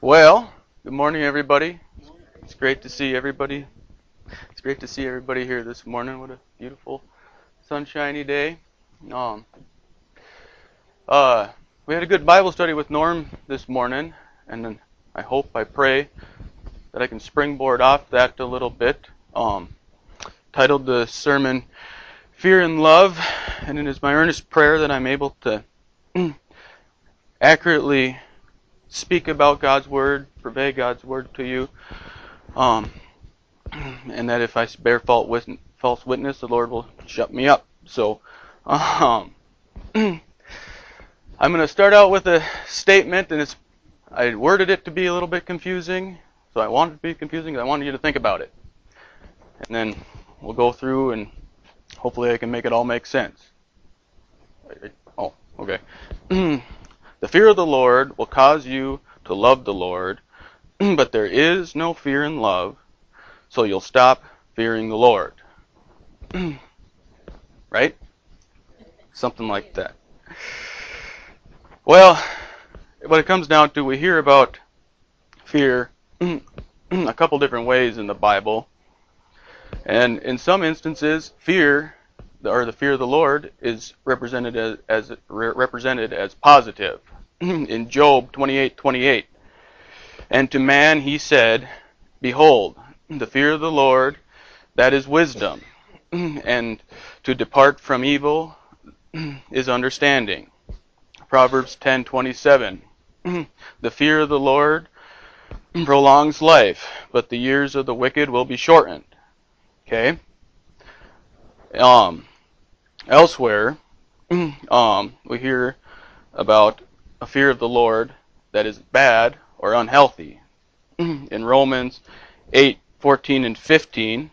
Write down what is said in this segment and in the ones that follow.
Well, good morning, everybody. It's great to see everybody. It's great to see everybody here this morning. What a beautiful, sunshiny day. Um, uh, we had a good Bible study with Norm this morning, and then I pray that I can springboard off that a little bit. Titled the sermon "Fear and Love," and it is my earnest prayer that I'm able to accurately speak about God's Word, purvey God's Word to you. And that if I bear false witness, the Lord will shut me up. So, I'm going to start out with a statement, and I worded it to be a little bit confusing. So I wanted it to be confusing. I wanted you to think about it, and then we'll go through, and hopefully I can make it all make sense. Oh, okay. The fear of the Lord will cause you to love the Lord, but there is no fear in love, so you'll stop fearing the Lord. Right? Something like that. Well, what it comes down to, we hear about fear a couple different ways in the Bible. And in some instances, fear, or the fear of the Lord, is represented as positive. In Job 28:28, and to man he said, "Behold, the fear of the Lord, that is wisdom, and to depart from evil is understanding." Proverbs 10:27, the fear of the Lord prolongs life, but the years of the wicked will be shortened. Okay. Elsewhere, we hear about a fear of the Lord that is bad or unhealthy. In Romans 8:14 and 15,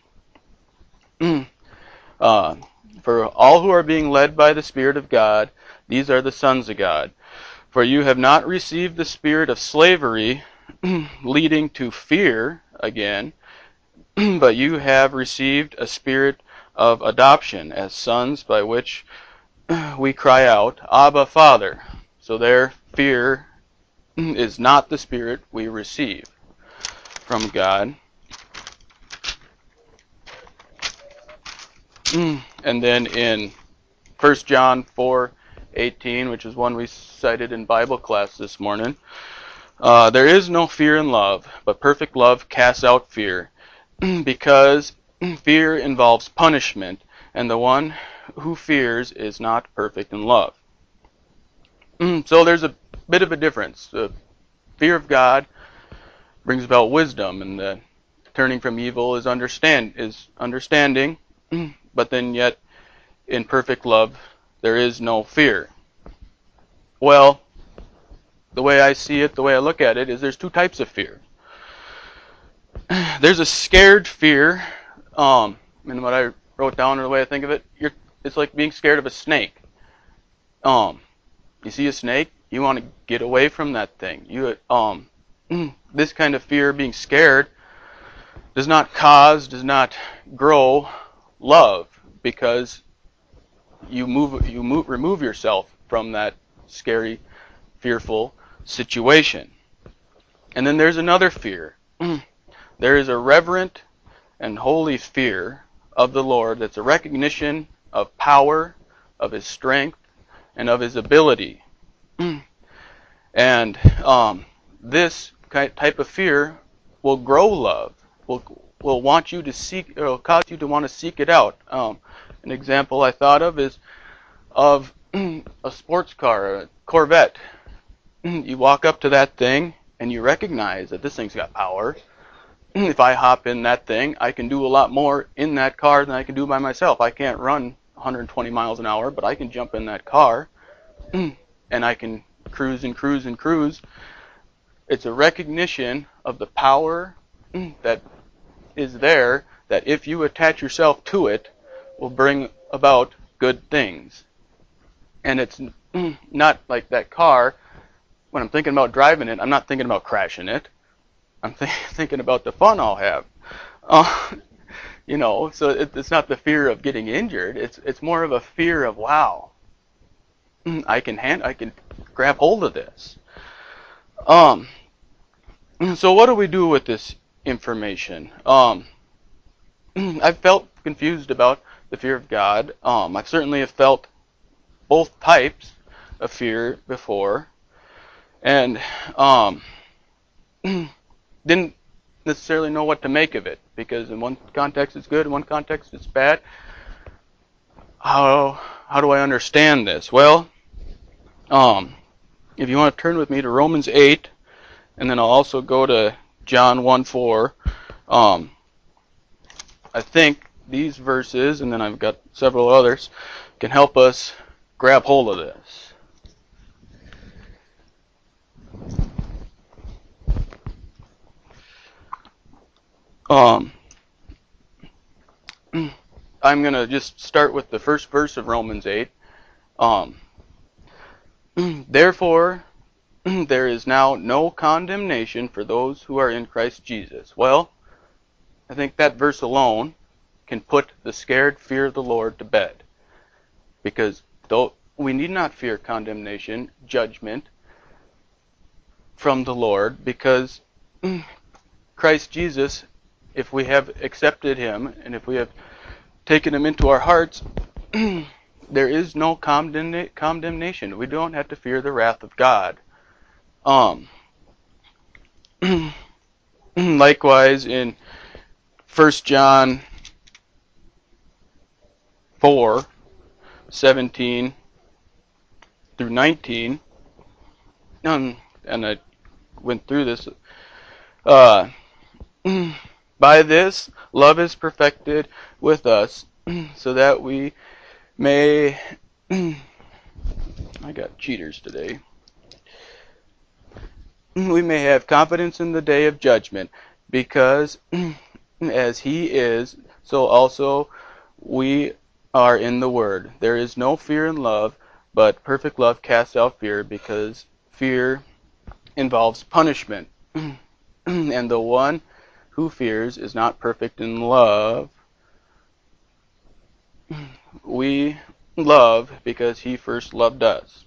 for all who are being led by the Spirit of God, these are the sons of God. For you have not received the spirit of slavery, leading to fear again, but you have received a spirit of adoption as sons, by which we cry out, Abba, Father. So their fear is not the spirit we receive from God. And then in 1 John 4:18, which is one we cited in Bible class this morning, there is no fear in love, but perfect love casts out fear, because fear involves punishment, and the one who fears is not perfect in love. So there's a bit of a difference. The fear of God brings about wisdom, and the turning from evil is understanding, but then yet in perfect love there is no fear. Well, the way I see it, the way I look at it, is there's two types of fear. There's a scared fear, and what I wrote down, or the way I think of it, it's like being scared of a snake. You see a snake, you want to get away from that thing. This kind of fear, being scared, does not grow love, because you remove yourself from that scary, fearful situation. And then there's another fear. There is a reverent and holy fear of the Lord that's a recognition of power, of His strength, and of His ability. And this type of fear will grow love, will want you to seek, it will cause you to want to seek it out. An example I thought of is of a sports car, a Corvette. You walk up to that thing and you recognize that this thing's got power. If I hop in that thing, I can do a lot more in that car than I can do by myself. I can't run 120 miles an hour, but I can jump in that car and I can cruise and cruise and cruise. It's a recognition of the power that is there, that if you attach yourself to it, will bring about good things. And it's not like that car. When I'm thinking about driving it, I'm not thinking about crashing it. I'm thinking about the fun I'll have. So it's not the fear of getting injured. It's more of a fear of, wow, I can grab hold of this. So what do we do with this information? I've felt confused about the fear of God. I certainly have felt both types of fear before, and didn't necessarily know what to make of it, because in one context it's good, in one context it's bad. How do I understand this? Well, if you want to turn with me to Romans 8, and then I'll also go to John 1:4. I think these verses, and then I've got several others, can help us grab hold of this. I'm going to just start with the first verse of Romans 8. Therefore, there is now no condemnation for those who are in Christ Jesus. Well, I think that verse alone can put the scared fear of the Lord to bed. Because though we need not fear condemnation, judgment from the Lord, because Christ Jesus, if we have accepted him and if we have taken him into our hearts, there is no condemnation. We don't have to fear the wrath of God. Likewise, in 1 John 4:17 through 19, and I went through this. By this, love is perfected with us, so that we may... I got cheaters today. We may have confidence in the day of judgment, because as he is, so also we are in the Word. There is no fear in love, but perfect love casts out fear, because fear involves punishment. And the one who fears is not perfect in love. We love because he first loved us.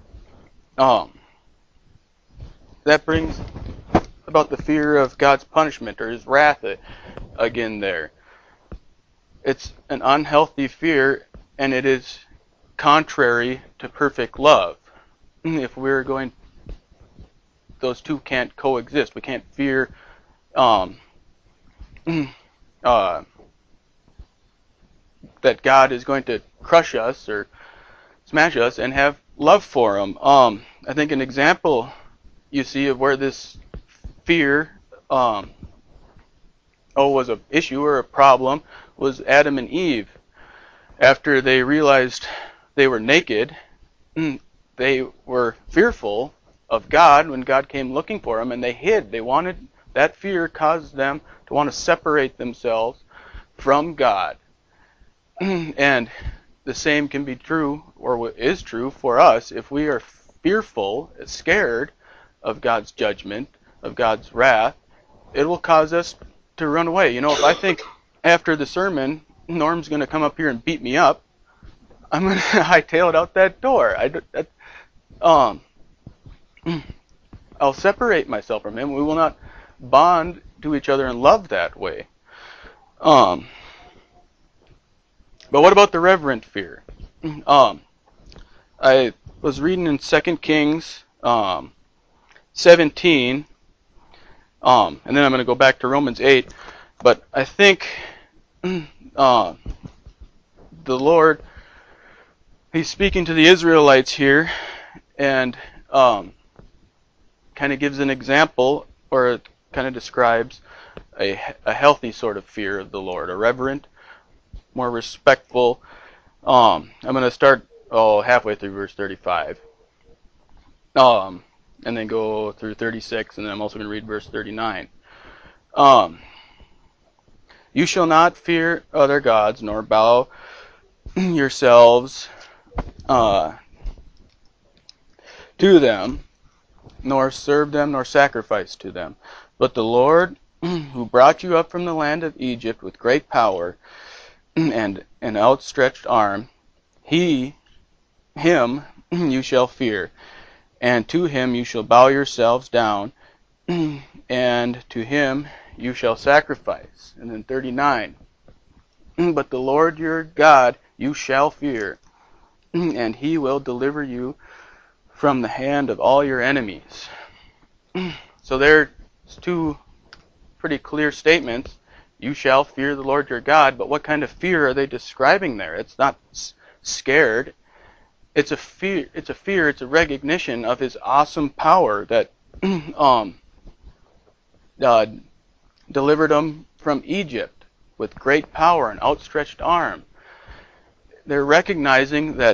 That brings about the fear of God's punishment or his wrath again there. It's an unhealthy fear, and it is contrary to perfect love. If we're going, those two can't coexist. We can't fear that God is going to crush us or smash us and have love for him. I think an example you see of where this fear was an issue or a problem was Adam and Eve. After they realized they were naked, they were fearful of God when God came looking for them, and they hid. That fear caused them to want to separate themselves from God. And the same can be true, or is true, for us. If we are fearful, scared of God's judgment, of God's wrath, it will cause us to run away. You know, if I think after the sermon, Norm's going to come up here and beat me up, I'm going to hightail it out that door. I'll separate myself from him. We will not bond to each other in love that way. But what about the reverent fear? I was reading in 2 Kings 17, and then I'm going to go back to Romans 8. But I think the Lord, he's speaking to the Israelites here, and kind of gives an example, or it kind of describes a healthy sort of fear of the Lord, a reverent, more respectful. I'm going to start halfway through verse 35, and then go through 36, and then I'm also going to read verse 39. You shall not fear other gods, nor bow yourselves to them, nor serve them, nor sacrifice to them. But the Lord, who brought you up from the land of Egypt with great power and an outstretched arm, him you shall fear, and to him you shall bow yourselves down, and to him you shall sacrifice. And then 39, but the Lord your God you shall fear, and he will deliver you from the hand of all your enemies. So there's two pretty clear statements. You shall fear the Lord your God, but what kind of fear are they describing there? It's not scared. It's a fear. It's a recognition of his awesome power that delivered them from Egypt with great power and outstretched arm. They're recognizing that,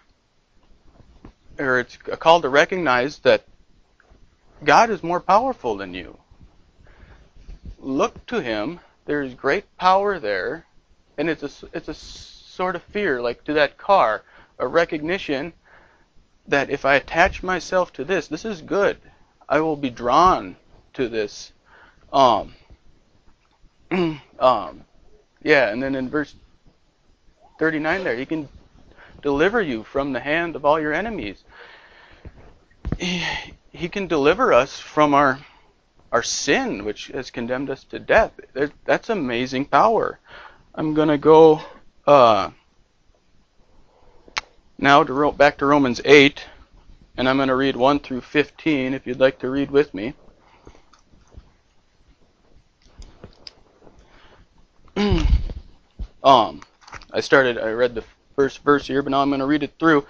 or it's a call to recognize that God is more powerful than you. Look to him. There's great power there, and it's a sort of fear, like to that car, a recognition that if I attach myself to this is good. I will be drawn to this. Yeah, and then in verse 39 there, he can deliver you from the hand of all your enemies. He can deliver us from our sin, which has condemned us to death. That's amazing power. I'm going to go now back to Romans 8, and I'm going to read 1 through 15, if you'd like to read with me. I read the first verse here, but now I'm going to read it through.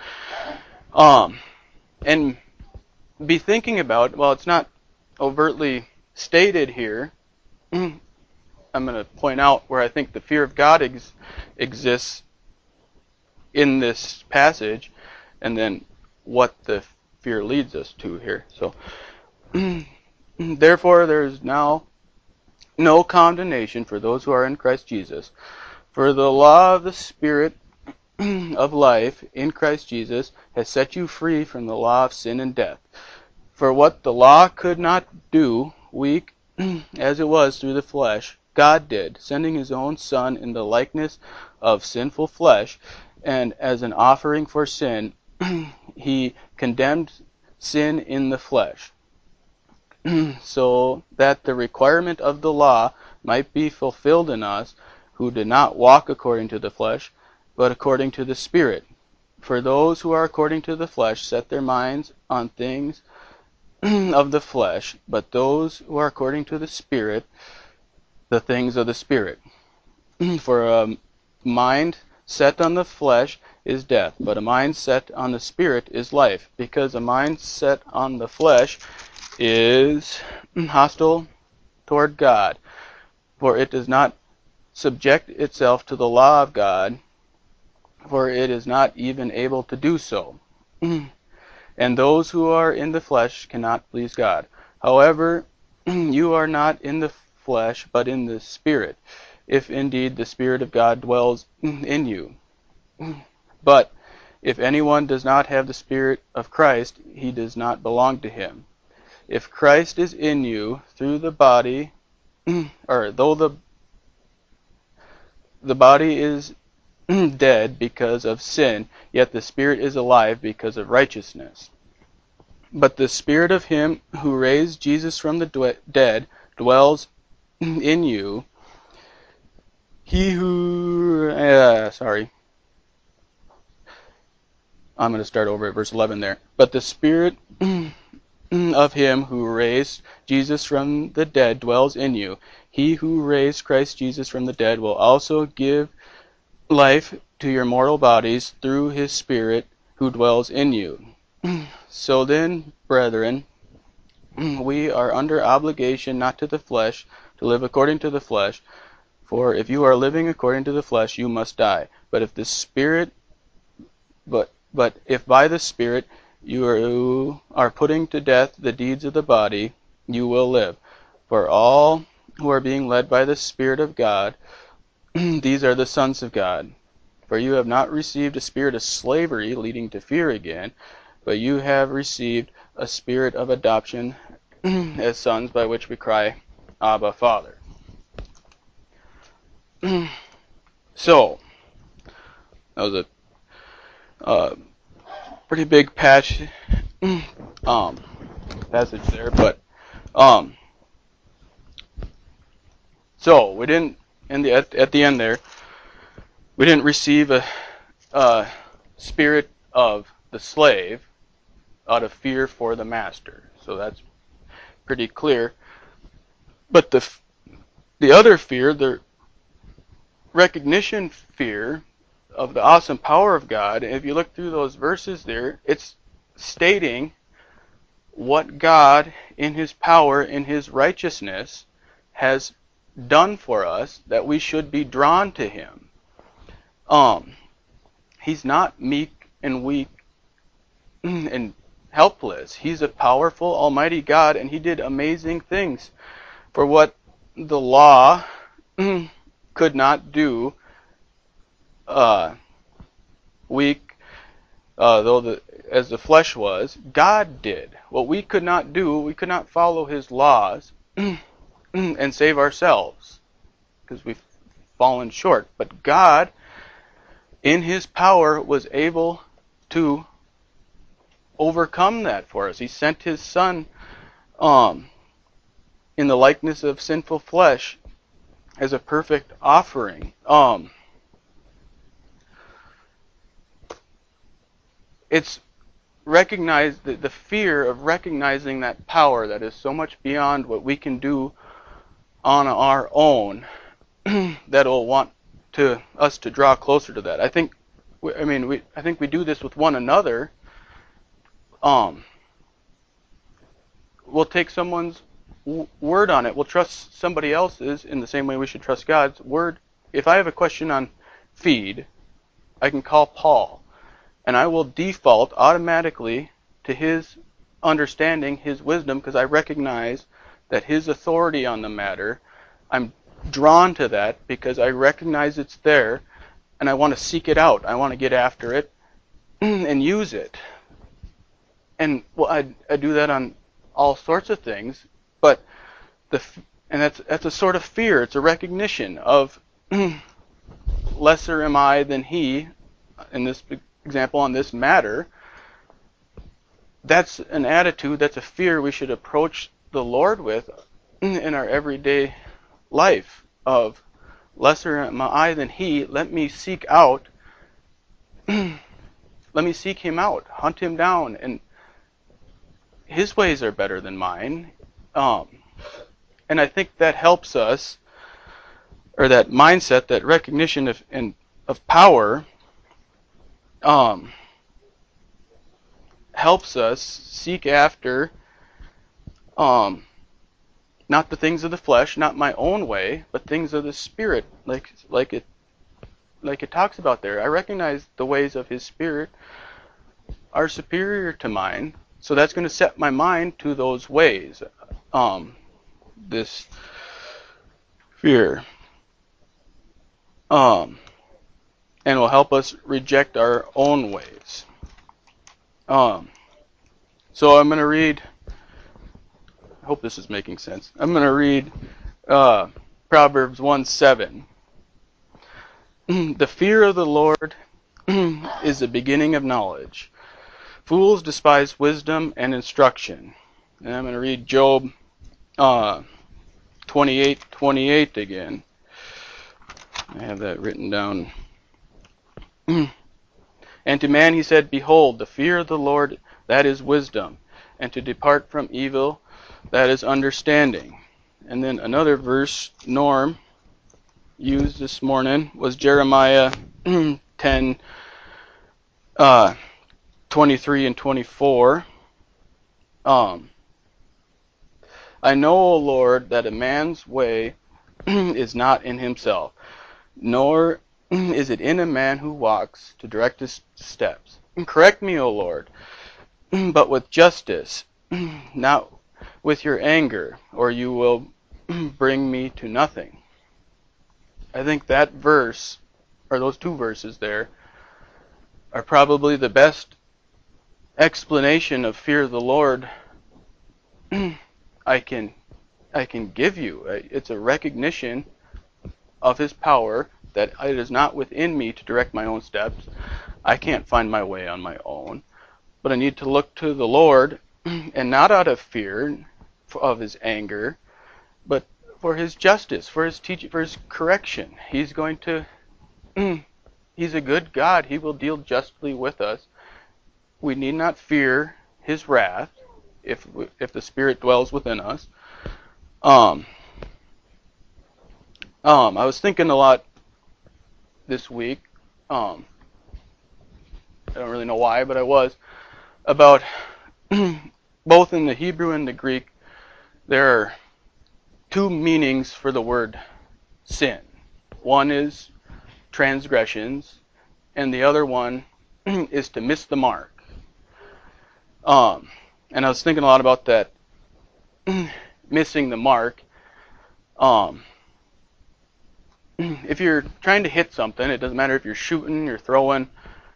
And be thinking about, well, it's not overtly stated here. I'm going to point out where I think the fear of God exists in this passage, and then what the fear leads us to here. So, therefore, there is now no condemnation for those who are in Christ Jesus. For the law of the Spirit of life in Christ Jesus has set you free from the law of sin and death. For what the law could not do, weak as it was through the flesh, God did, sending his own Son in the likeness of sinful flesh, and as an offering for sin, he condemned sin in the flesh, so that the requirement of the law might be fulfilled in us, who did not walk according to the flesh, but according to the Spirit. For those who are according to the flesh set their minds on things of the flesh, but those who are according to the Spirit, the things of the Spirit. For a mind set on the flesh is death, but a mind set on the Spirit is life, because a mind set on the flesh is hostile toward God, for it does not subject itself to the law of God, for it is not even able to do so. And those who are in the flesh cannot please God. However, you are not in the flesh, but in the Spirit, if indeed the Spirit of God dwells in you. But if anyone does not have the Spirit of Christ, he does not belong to him. If Christ is in you through the body, or though the body is dead because of sin, yet the Spirit is alive because of righteousness. But the Spirit of him who raised Jesus from the dead dwells in you. He who... I'm going to start over at verse 11 there. But the Spirit of him who raised Jesus from the dead dwells in you. He who raised Christ Jesus from the dead will also give life to your mortal bodies through his Spirit who dwells in you. So then, brethren, we are under obligation not to the flesh, to live according to the flesh. For if you are living according to the flesh, you must die. But if by the Spirit you are putting to death the deeds of the body, you will live. For all who are being led by the Spirit of God, these are the sons of God. For you have not received a spirit of slavery leading to fear again, but you have received a spirit of adoption as sons, by which we cry, Abba, Father. So, that was a pretty big passage there, but Um, so we didn't, at the end there, we didn't receive a spirit of the slave out of fear for the master. So that's pretty clear. But the other fear, the recognition fear of the awesome power of God, if you look through those verses there, it's stating what God in his power, in his righteousness, has done for us, that we should be drawn to him. He's not meek and weak and helpless. He's a powerful, almighty God, and he did amazing things for what the law could not do. Weak, as the flesh was, God did. What we could not do, we could not follow his laws and save ourselves, because we've fallen short. But God, in his power, was able to overcome that for us. He sent his Son in the likeness of sinful flesh as a perfect offering. It's recognize the fear of recognizing that power that is so much beyond what we can do on our own that'll want us to draw closer to that. I think we do this with one another. We'll take someone's word on it. We'll trust somebody else's in the same way we should trust God's word. If I have a question on feed, I can call Paul, and I will default automatically to his understanding, his wisdom, because I recognize that his authority on the matter, I'm drawn to that because I recognize it's there, and I want to seek it out. I want to get after it and use it. And I do that on all sorts of things, but that's a sort of fear. It's a recognition of lesser am I than he, in this example, on this matter. That's an attitude, that's a fear we should approach the Lord with in our everyday life, of lesser am I than he. Let me seek out, let me seek him out, hunt him down, and his ways are better than mine. And I think that helps us, or that mindset, that recognition of power, helps us seek after not the things of the flesh, not my own way, but things of the Spirit, like it talks about there. I recognize the ways of his Spirit are superior to mine, so that's going to set my mind to those ways. This fear, and will help us reject our own ways. So I'm going to read, I hope this is making sense. I'm going to read Proverbs 1:7. The fear of the Lord is the beginning of knowledge. Fools despise wisdom and instruction. And I'm going to read Job 28:28 again. I have that written down. And to man he said, behold, the fear of the Lord, that is wisdom, and to depart from evil, that is understanding. And then another verse Norm used this morning was Jeremiah 10, 23 and 24. I know, O Lord, that a man's way is not in himself, nor is it in a man who walks to direct his steps. Correct me, O Lord, but with justice, not with your anger, or you will bring me to nothing. I think that verse, or those two verses there, are probably the best explanation of fear of the Lord I can give you. It's a recognition of his power, that it is not within me to direct my own steps. I can't find my way on my own, but I need to look to the Lord, and not out of fear of his anger, but for his justice, for his teaching, for his correction. He's going to, he's a good God. He will deal justly with us. We need not fear his wrath if the Spirit dwells within us. I was thinking a lot this week. I don't really know why, but I was about both in the Hebrew and the Greek. There are two meanings for the word sin. One is transgressions, and the other one is to miss the mark. And I was thinking a lot about that, missing the mark. If you're trying to hit something, it doesn't matter if you're shooting, you're throwing,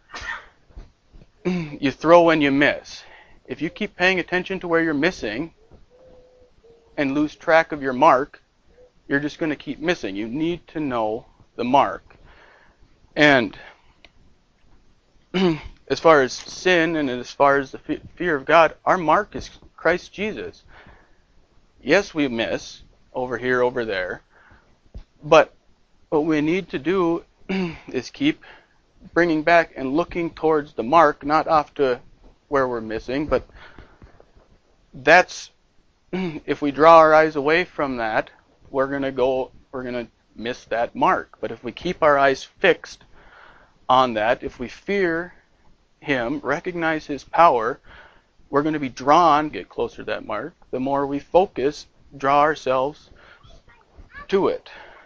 you throw and you miss. If you keep paying attention to where you're missing and lose track of your mark, you're just going to keep missing. You need to know the mark. And as far as sin and as far as the fear of God, our mark is Christ Jesus. Yes, we miss over here, over there, but what we need to do is keep bringing back and looking towards the mark, not off to where we're missing, but that's, if we draw our eyes away from that, we're going to miss that mark. But if we keep our eyes fixed on that, if we fear him, recognize his power, we're going to be drawn, get closer to that mark. The more we focus, draw ourselves to it.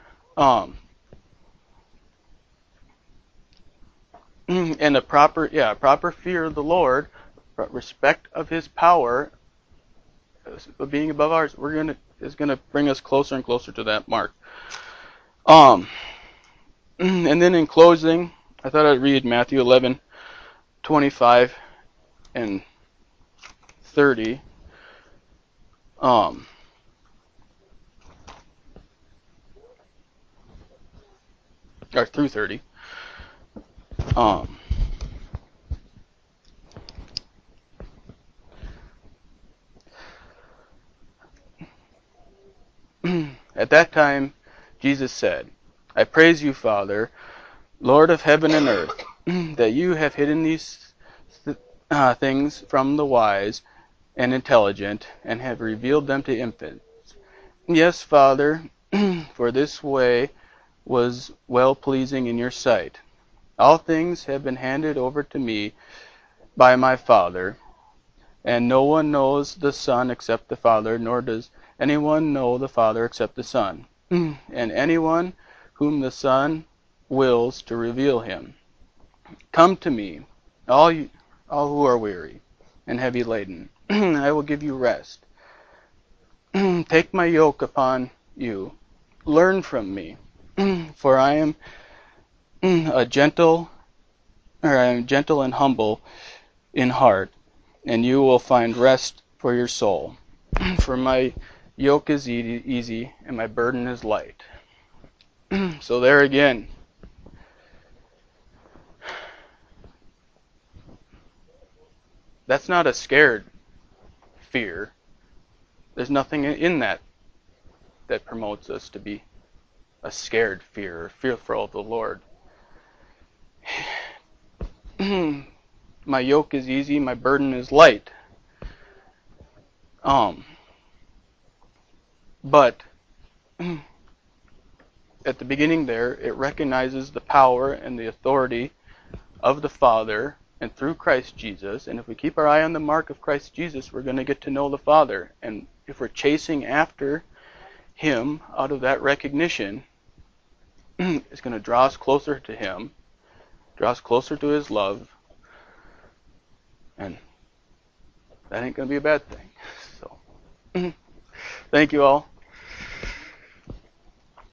And a proper fear of the Lord, respect of his power, being above ours, is gonna bring us closer and closer to that mark. And then in closing, I thought I'd read Matthew 11:25 and 30. Or through 30. At that time, Jesus said, I praise you, Father, Lord of heaven and earth, that you have hidden these things from the wise and intelligent and have revealed them to infants. Yes, Father, for this way was well-pleasing in your sight. All things have been handed over to me by my Father, and no one knows the Son except the Father, nor does anyone know the Father except the Son, and anyone whom the Son wills to reveal him. Come to me, all who are weary and heavy laden, I will give you rest. Take my yoke upon you. Learn from me, for I am gentle and humble in heart, and you will find rest for your soul. For my yoke is easy and my burden is light. So there again, that's not a scared fear. There's nothing in that promotes us to be a scared fear or fearful of the Lord. My yoke is easy, my burden is light. But at the beginning there, it recognizes the power and the authority of the Father and through Christ Jesus. And if we keep our eye on the mark of Christ Jesus, we're going to get to know the Father. And if we're chasing after him out of that recognition, it's going to draw us closer to him, draw us closer to his love, and that ain't going to be a bad thing. So, thank you all.